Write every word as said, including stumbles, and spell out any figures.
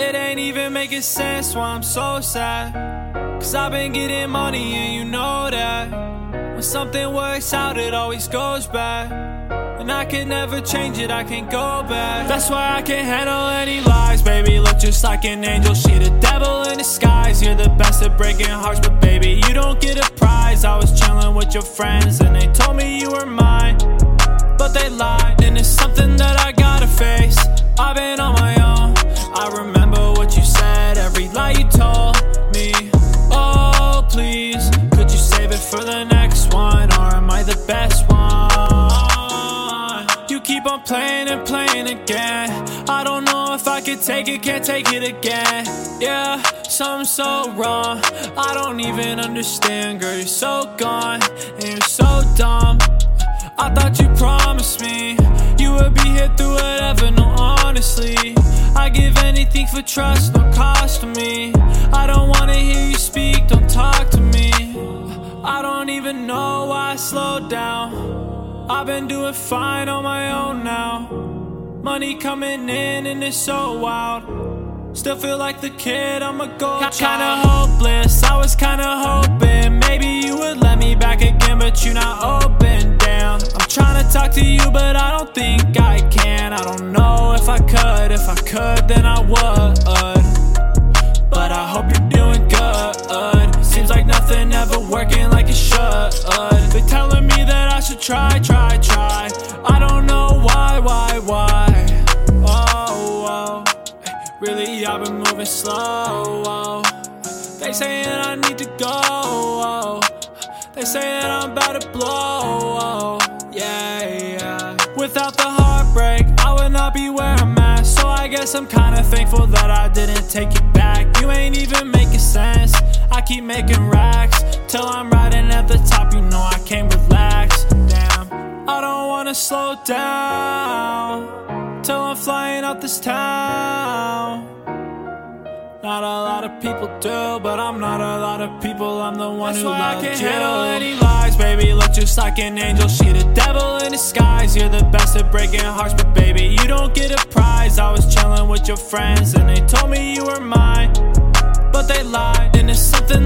It ain't even making sense why I'm so sad, cause I've been getting money and you know that when something works out it always goes back, and I can never change it, I can't go back. That's why I can't handle any lies. Baby, look just like an angel, she the devil in disguise. You're the best at breaking hearts, but baby, you don't get a prize. I was chilling with your friends and they told me you were mine, but they lied, and it's something that I gotta face. I've been on my own, I remember what you said, every lie you told me. Oh please, could you save it for the next one, or am I the best one? You keep on playing and playing again. I don't know if I can take it, can't take it again. Yeah, something's so wrong, I don't even understand. Girl, you're so gone, and you're so dumb. I thought you promised me you would be here through whatever, no honestly I give anything for trust, no cost to me. I don't wanna hear you speak, don't talk to me. I don't even know why I slowed down. I've been doing fine on my own now. Money coming in and it's so wild. Still feel like the kid, I'm a gold child. Kinda hopeless, I was kinda hoping maybe you would let me back again, but you're not open, damn. I'm trying to talk to you, but I don't think I can. I don't know if I could, if I could then I would. But I hope you're doing good. Seems like nothing ever working like it should. They telling me that I should try, try, try. I don't know why, why, why. Oh, oh. Really, I've been moving slow, oh. They saying I need to go, oh. They say that I'm about to blow, oh. Yeah, yeah. Without the heartbreak, I would not be where I'm at. So I guess I'm kinda thankful that I didn't take you back. You ain't even making sense, I keep making racks till I'm riding at the top, you know I can't relax. Damn, I don't wanna slow down till I'm flying out this town. Not a lot of people do, but I'm not a lot of people, I'm the one. That's who loved you. I can't handle any lies. Baby, look just like an angel, she the devil in disguise. You're the best at breaking hearts, but baby, you don't get a prize. I was chilling with your friends and they told me you were mine, but they lied, and it's something